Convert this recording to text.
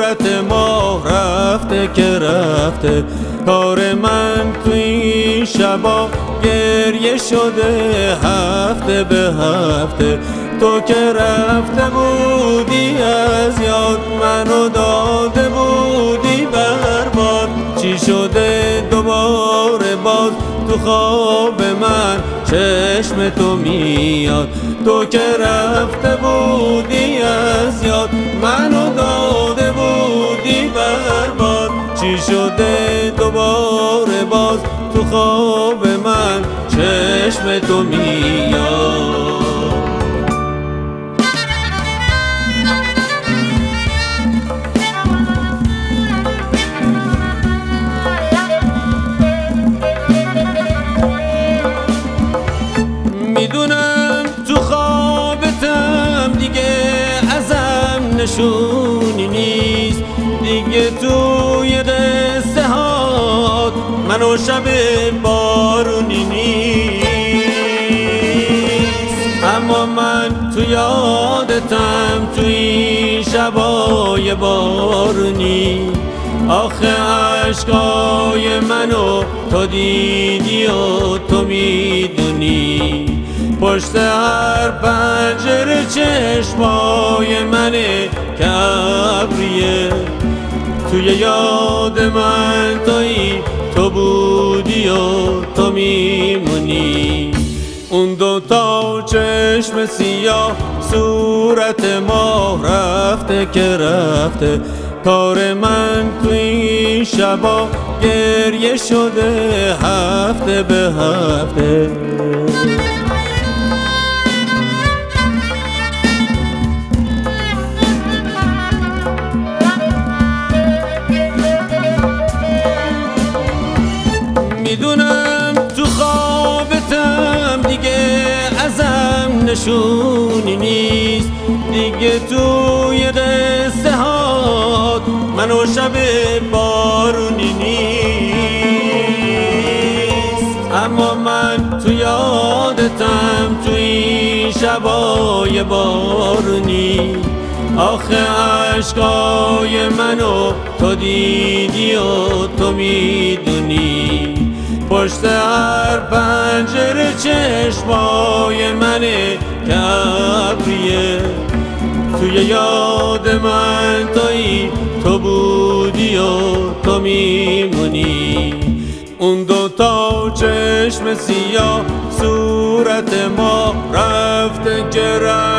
صورت ما رفته که رفته. کار من تو این شبا گریه شده هفته به هفته. تو که رفته بودی از یاد، منو داده بودی برباد. چی شده دوباره باز تو خواب من چشم تو میاد؟ تو که رفته بودی از یاد، منو داده بودی برباد. چی شده دوباره باز تو خواب من چشم تو میاد؟ میدونم تو خوابتم دیگه ازم نشونی نیست، دیگه توی قصه هات منو شب بارونی نیست. اما من تو یادتم تو این شبای بارونی. آخه عشقای منو تو دیدی و تو میدونی. پشت هر پنجره چشمای منه که ابریه. توی یاد من تویی، تو بودی و تو میمونی. اون دوتا چشم سیاه صورت ما رفته که رفته. کار من تو این شبا گریه شده هفته به هفته. میدونم تو خوابتم دیگه ازم نشونی نیست، دیگه توی قصه هات منو شب بارونی نیست. اما من تو یادتم تو این شبای بارونی. آخه عشقای منو تو دیدی و تو میدونی. پشت هر پنجره چشمای منه که ابریه. توی یاد من تویی، تو بودی و تو میمونی. اون دوتا چشم سیاه صورت ما رفته که رفته.